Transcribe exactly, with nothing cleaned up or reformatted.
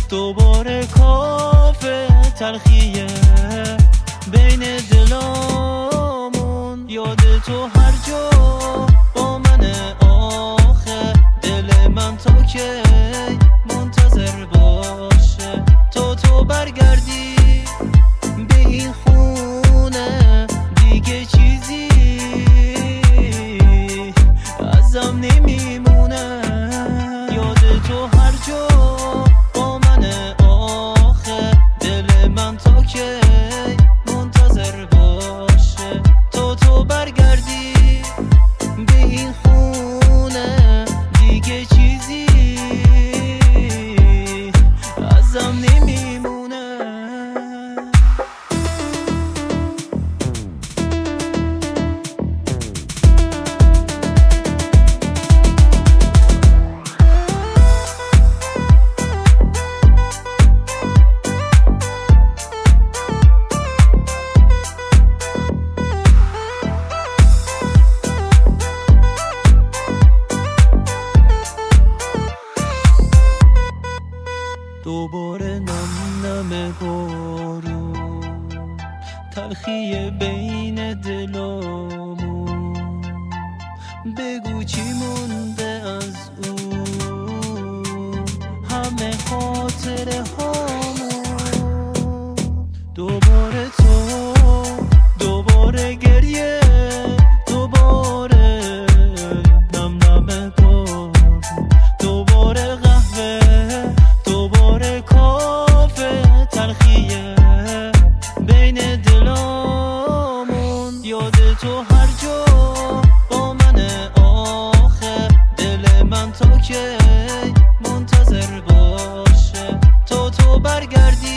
دوباره کافه تلخیه بین دلامون، یاد تو هر جا با منه آخه، دل من تا کی منتظر باشه تا تو برگردی به این خونه، دیگه چیزی ازم نمیمونه، یاد تو هر جا با منه آخه، دل من تا کی منتظر باشه تا تو برگردی به این خونه، دیگه چیزی ازم نمیمونه. دوباره نم نم بارون، تلخی بین دلامون، بگو چی مونده از اون همه خاطره هامون، دوباره تو، دوباره گریه، دوباره نم نم بارون، دوباره قهوه، دوباره کافه تلخیه بین دلامون، یاد تو هر جا با منه آخه، دل من تا کی منتظر باشه تا تو برگردی